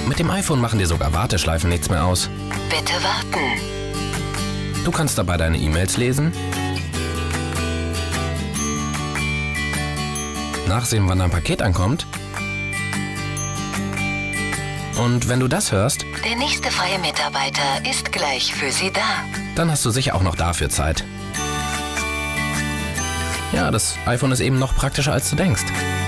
Mit dem iPhone machen dir sogar Warteschleifen nichts mehr aus. Bitte warten. Du kannst dabei deine E-Mails lesen, nachsehen, wann dein Paket ankommt. Und wenn du das hörst, Der nächste freie Mitarbeiter ist gleich für Sie da. dann hast du sicher auch noch dafür Zeit. Ja, das iPhone ist eben noch praktischer, als du denkst.